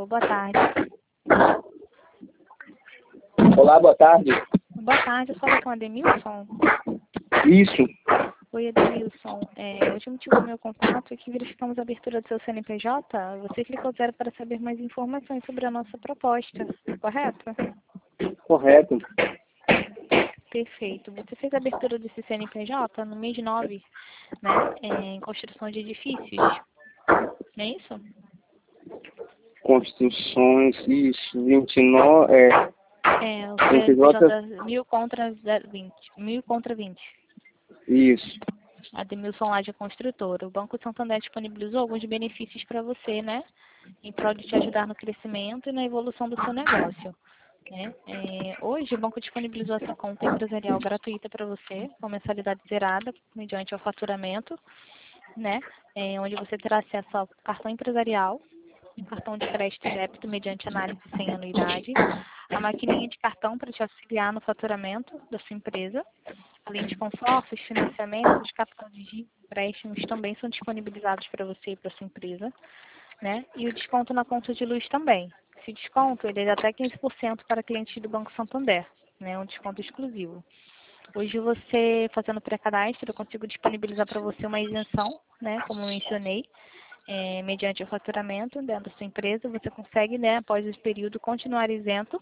boa tarde. Olá, boa tarde. Boa tarde, eu falo com o Ademilson. Isso. Oi, Ademilson. Hoje o motivo do meu contato é que verificamos a abertura do seu CNPJ. Você clicou 0 para saber mais informações sobre a nossa proposta, correto? Correto. Perfeito. Você fez a abertura desse CNPJ no mês 9, né, em construção de edifícios, não é isso? Construções, isso, 29, O CNPJ, CNPJ 1000 contra 20. 1000 contra 20. isso. Ademilson Laje Construtora. O Banco Santander disponibilizou alguns benefícios para você, né? Em prol de te ajudar no crescimento e na evolução do seu negócio. Né? Hoje o banco disponibilizou essa conta empresarial gratuita para você, com mensalidade zerada, mediante o faturamento, né? Onde você terá acesso ao cartão empresarial, cartão de crédito e débito mediante análise sem anuidade, a maquininha de cartão para te auxiliar no faturamento da sua empresa, além de consórcios, financiamentos, capital de giro, empréstimos também são disponibilizados para você e para sua empresa, né? E o desconto na conta de luz também. Esse desconto ele é de até 15% para clientes do Banco Santander, né? Um desconto exclusivo. Hoje você, fazendo pré-cadastro, eu consigo disponibilizar para você uma isenção, né? Como eu mencionei, mediante o faturamento dentro da sua empresa, você consegue, né? Após esse período, continuar isento.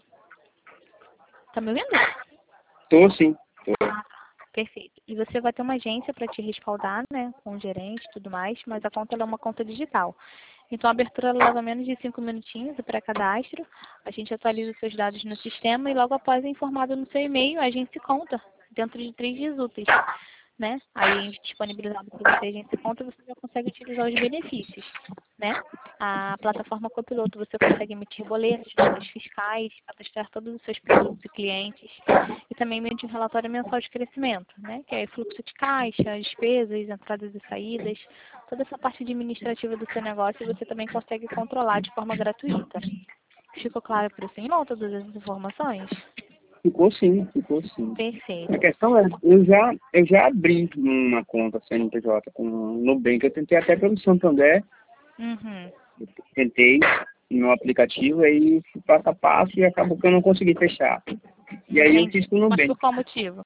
Tá me ouvindo? Tô sim. Perfeito. E você vai ter uma agência para te respaldar, né, com o gerente e tudo mais, mas a conta ela é uma conta digital. Então, a abertura ela leva menos de 5 minutinhos, o pré-cadastro. A gente atualiza os seus dados no sistema e logo após é informado no seu e-mail, a agência conta dentro de 3 dias úteis. Né? Aí, disponibilizado para você, a agência conta, você já consegue utilizar os benefícios. Né? A plataforma Copiloto, você consegue emitir boletos, notas fiscais, cadastrar todos os seus produtos e clientes, e também emitir um relatório mensal de crescimento, né? Que é fluxo de caixa, despesas, entradas e saídas, toda essa parte administrativa do seu negócio você também consegue controlar de forma gratuita. Ficou claro para o senhor todas as informações? Ficou sim, ficou sim. Perfeito. A questão é, eu já abri uma conta CNPJ com o Nubank, eu tentei até pelo Santander, Uhum. tentei no aplicativo, aí fui passo a passo e acabou que eu não consegui fechar. E aí eu fiz com o Mas Nubank. por qual motivo?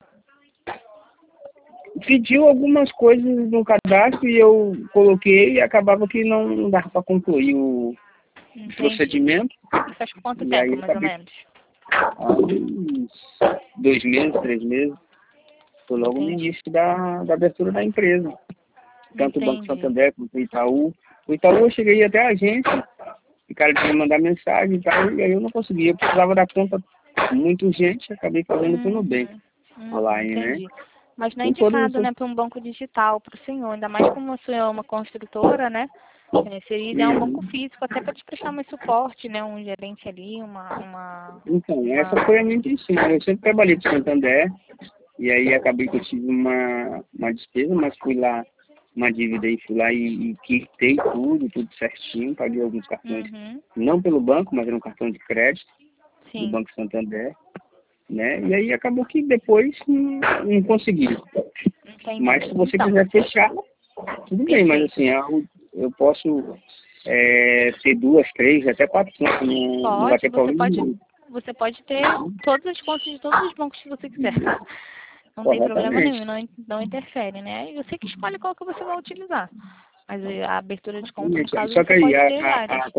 Pediu algumas coisas no cadastro e eu coloquei e acabava que não dava para concluir o procedimento. E faz quanto E tempo, aí mais ou acabei menos? há uns 2 meses, 3 meses. Foi logo no início da abertura da empresa. Tanto o Banco Santander quanto o Itaú. O Itaú eu cheguei até a agência, o cara tinha que mandar mensagem e tal, e aí eu não conseguia. Eu precisava da conta muito urgente, acabei fazendo com o Nubank online, né? Mas não é Com todas indicado, essas... né, para um banco digital, para o senhor, ainda mais como o senhor é uma construtora, né? Seria ideal um banco físico, até para te prestar mais suporte, né? Um gerente ali, Então, essa foi a minha intenção. Eu sempre trabalhei com Santander, e aí acabei que eu tive uma despesa, mas fui lá, uma dívida aí, fui lá e quitei tudo certinho, paguei alguns cartões, não pelo banco, mas era um cartão de crédito do Banco Santander, né? E aí acabou que depois não consegui. Mas se você quiser fechar, tudo bem, mas assim, eu posso ter 2, 3, até 4 contas no vai ter problema nenhum. Você pode ter todas as contas de todos os bancos que você quiser. Não tem problema nenhum, não interfere, né? E você que escolhe qual que você vai utilizar. Mas a abertura de conta, no caso, só que você aí, pode ter várias.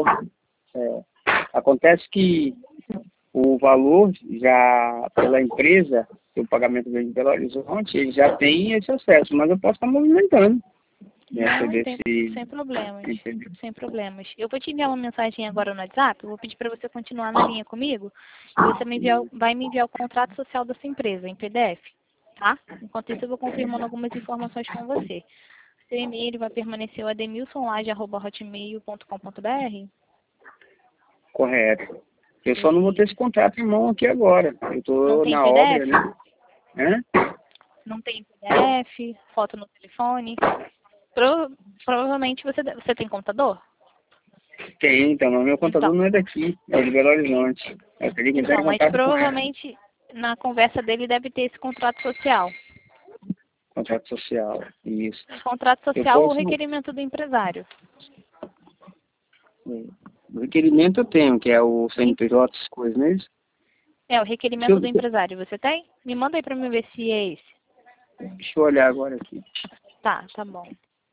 acontece que o valor já pela empresa, que o pagamento vem de Belo Horizonte, ele já tem esse acesso, mas eu posso estar movimentando. Sem problemas. Sem problemas. Eu vou te enviar uma mensagem agora no WhatsApp, eu vou pedir para você continuar na linha comigo, e você vai me enviar o contrato social da sua empresa em PDF, tá? Enquanto isso, eu vou confirmando algumas informações com você. Seu e-mail vai permanecer o ademilsonlaje@hotmail.com.br? Correto. Eu só não vou ter esse contrato em mão aqui agora. Eu estou na obra, né? Não tem PDF, foto no telefone. Provavelmente você tem computador? Tem, então, mas meu contador não é daqui, é de Belo Horizonte. Eu teria que entrar em Mas contato provavelmente na conversa dele deve ter esse contrato social. Contrato social, isso. Contrato social ou requerimento do empresário. O requerimento eu tenho, que é o CNPJ, essas coisas, não é isso? É, o requerimento do empresário, você tem? Me manda aí pra mim ver se é esse. Deixa eu olhar agora aqui. Tá, tá bom.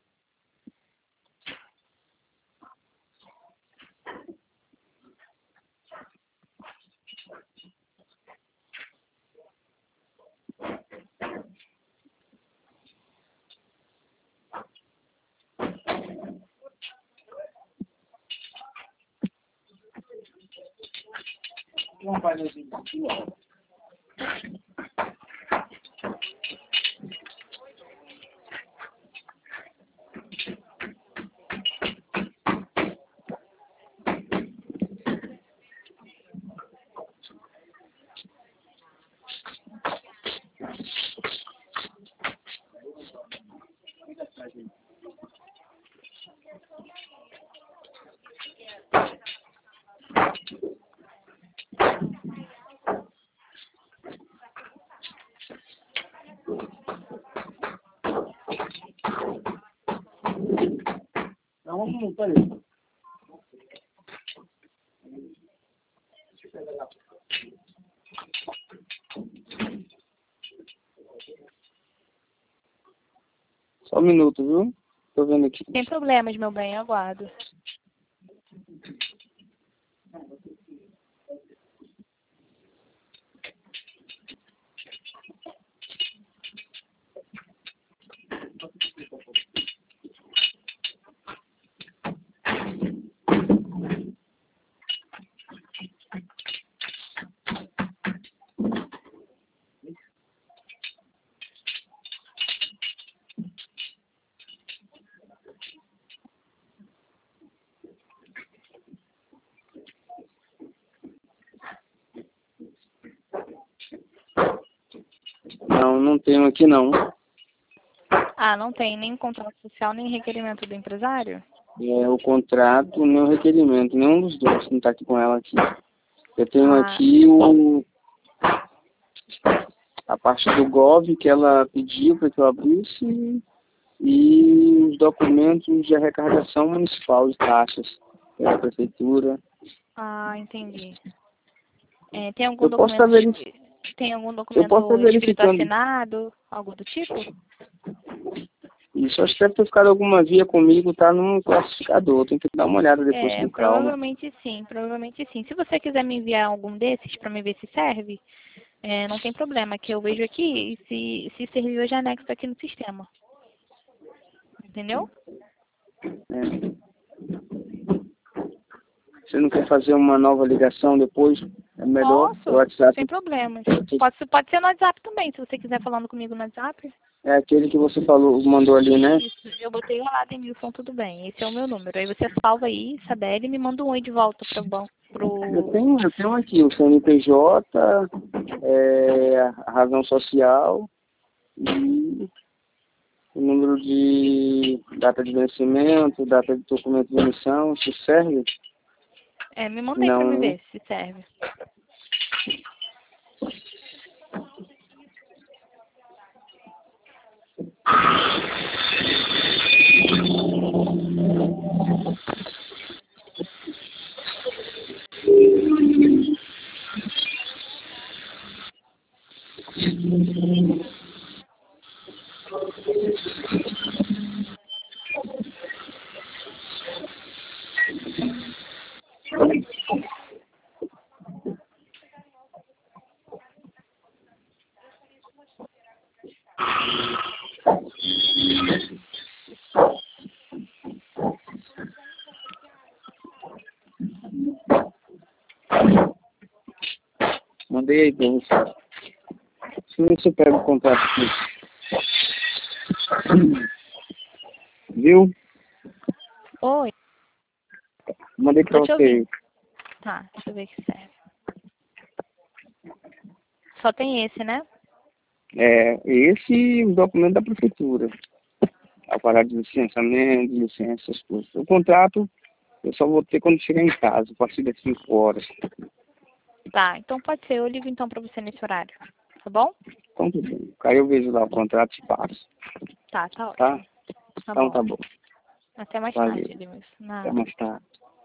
Não, peraí. Só um minuto, viu? Tô vendo aqui. Sem problemas, meu bem, eu aguardo. Não, não tenho aqui não. Ah, não tem nem contrato social, nem requerimento do empresário? É o contrato, nem o requerimento, nenhum dos dois, não tá aqui com ela aqui. Eu tenho aqui a parte do GOV que ela pediu para que eu abrisse e os documentos de arrecadação municipal de taxas da prefeitura. Ah, entendi. É, tem algum Eu posso estar documento, tem algum eu posso estar documento escrito verificando. assinado, algo do tipo? Isso, acho que deve ter ficado alguma via comigo, tá num classificador. Tem que dar uma olhada depois com calma. Provavelmente sim, provavelmente sim. Se você quiser me enviar algum desses para me ver se serve, não tem problema, que eu vejo aqui e se serviu eu já anexo aqui no sistema. Entendeu? É. Você não quer fazer uma nova ligação depois? É melhor o Posso, WhatsApp. sem problemas. Pode ser no WhatsApp também, se você quiser falando comigo no WhatsApp. É aquele que você falou, mandou ali, né? Isso, eu botei lá, Denilson, tudo bem. Esse é o meu número. Aí você salva aí, Isabelle, e me manda um oi de volta para o banco. Eu tenho aqui o CNPJ, a razão social e o número de data de vencimento, data de documento de emissão, se serve? Me manda aí para Não, me né? ver se serve. Mandei aí pra você. Deixa eu ver se eu pego o contato aqui. Viu? Oi, Mandei pra tô te você aí. ouvindo. Tá, deixa eu ver que serve. Só tem esse, né? Esse e os documentos da prefeitura. A parada de licenciamento, de licença, essas coisas. O contrato eu só vou ter quando chegar em casa, a partir das 5 horas. Tá, então pode ser. Eu ligo então pra você nesse horário. Tá bom? Então tudo bem. Aí eu vejo lá o contrato e passo. Tá Tá? ótimo. Tá Então bom. tá bom. Até mais Valeu. tarde, Edmilson. Até Nada. mais tarde.